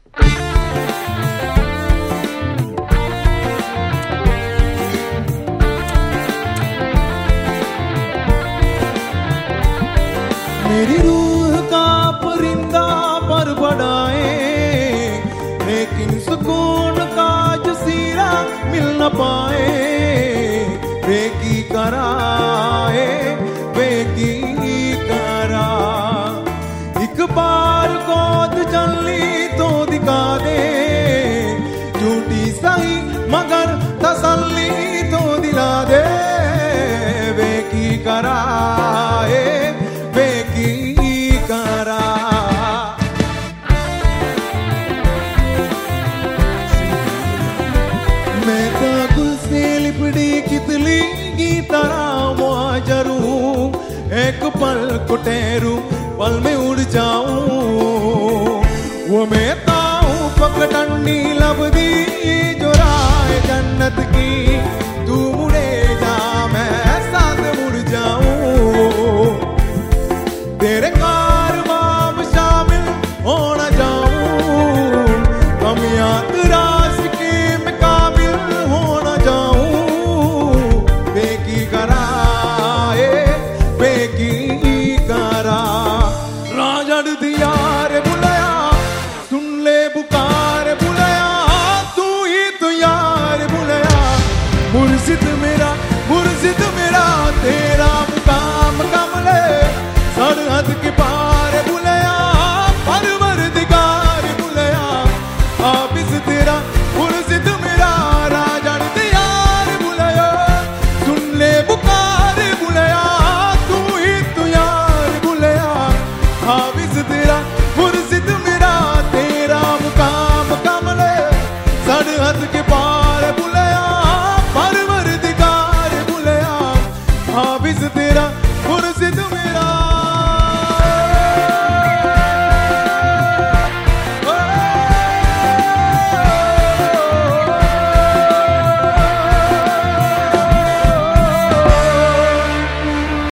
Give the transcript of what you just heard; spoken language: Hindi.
मेरी रूह का परिंदा पर बढ़ाए, लेकिन सुकून का जसीरा मिल न पाए। बेकी कराए, बेकी करा, एक बार गोद चली तो दिखा दे, झूठी सही मगर तसल्ली तो दिला दे। बेकी कराए, मैं कागुल से लिपटी कितली की तरह मुहाजरू, एक पल को ठहरूं पल में उड़ जाऊं। वो मैं ताऊं पगडंडी लबदी जो राह जन्नत की।